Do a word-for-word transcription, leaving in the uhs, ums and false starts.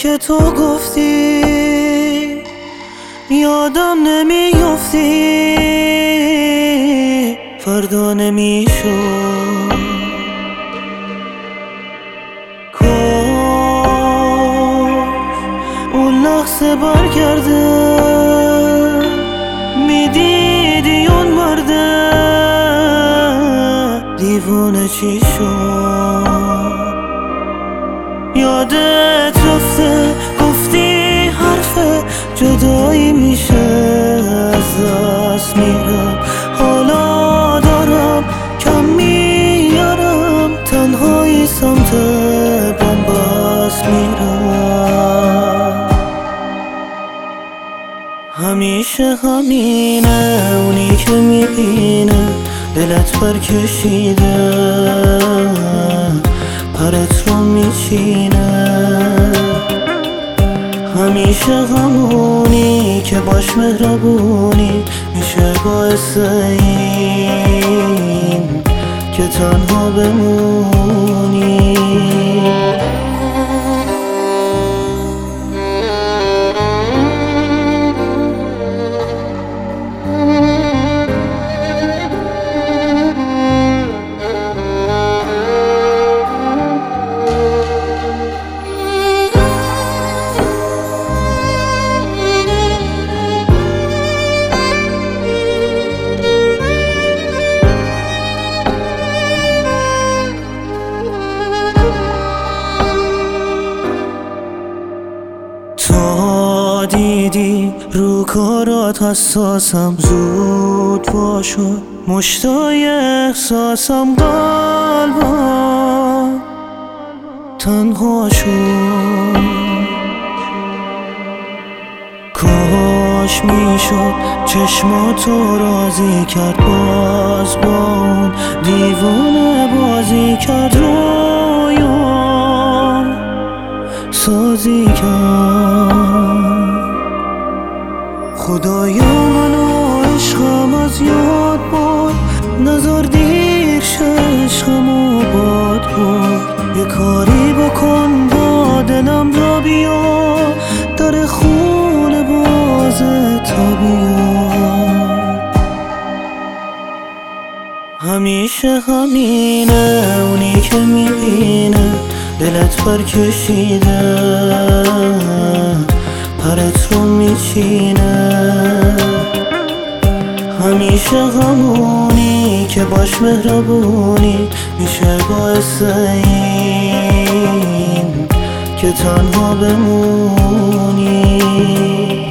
که تو گفتی یادم نمیافتی، فردا نمیشد. کاش اون لحظه برگرده، میدیدی اون مرده دیوونه چی شد. یادت رفته گفتی حرف جدایی میشه از دست میرم، حالا دارم کم میارم تنهایی سمت بنبست میرم. همیشه همینه، اونی که میبینه دلت برکشیده پرت رو میچینه. همیشه همونی که باش مهربونی میشه باعث این که تنها بمونی. تا دیدی رو کارات حساسم زود باشو، مشتای احساسم قلبم تنها شد. کاش میشد چشماتو راضی کرد، باز با اون دیوانه بازی کرد، رویا سازی کرد. خدایا منو عشقم از یاد باد، نظر دیر شه عشقمو باد باد. یه کاری بکن با دلم را بیا، در خونه بازه تا بیا. همیشه همینه، اونی که میبینه دلت برکشیده پرت رو میچینه. همیشه همونی که باش مهربونی میشه باعث این که تنها بمونی.